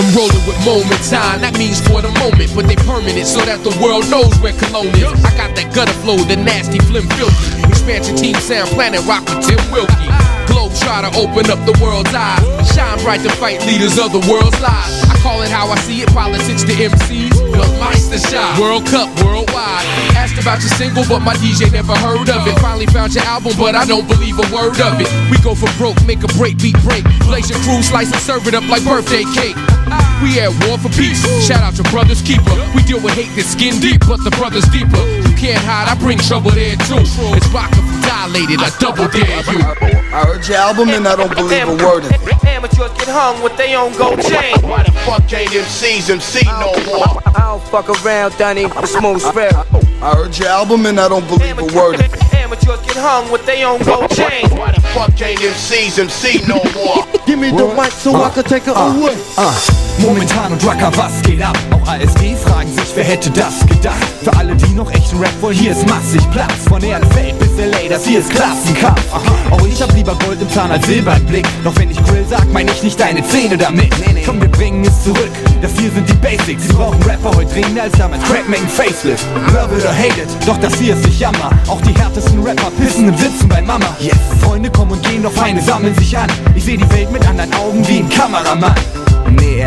I'm rolling with Momentan, that means for the moment, but they permanent so that the world knows where Cologne is. I got that gutter flow, the nasty, flim, filthy. Expansion team sound, Planet Rock with Tim Wilkie. Globe try to open up the world's eyes. Shine bright to fight leaders of the world's lives. I call it how I see it, politics to MCs. Built Meister shot. World Cup, worldwide. Asked about your single, but my DJ never heard of it. Finally found your album, but I don't believe a word of it. We go for broke, make a break, beat break. Blaze your crew, slice and serve it up like birthday cake. We at war for peace. Shout out to Brothers Keeper. We deal with hate that's skin deep, but the brothers deeper. You can't hide, I bring trouble there too. It's vodka dilated, I double dare you. I heard your album and I don't believe a word of it. Amateurs get hung with their own gold chain. Why the fuck ain't MCs MC no more? I don't fuck around, Dunny, the smooth spell. I heard your album and I don't believe a word of it. Amateurs get hung with their own gold chain. Why the fuck ain't MCs MC no more? Give me the mic so I can take it away. Momentan und Rucker, was geht ab? Auch ASG fragen sich, wer hätte das gedacht? Für alle, die noch echten Rap wollen, hier ist massig Platz. Von Ehrenfeld bis LA, das hier ist Klassenkampf. Auch ich hab lieber Gold im Zahn als Silber im Blick. Doch wenn ich Grill sag, mein ich nicht deine Zähne damit. Komm, wir bringen es zurück, das hier sind die Basics. Sie brauchen Rapper heute dringender als damals Crack make Facelift. Love it or hate it, doch das hier ist nicht Jammer. Auch die härtesten Rapper pissen im Sitzen bei Mama. Yes, Freunde kommen und gehen, doch Feinde sammeln sich an. Ich seh die Welt mit anderen Augen wie ein Kameramann. Nee,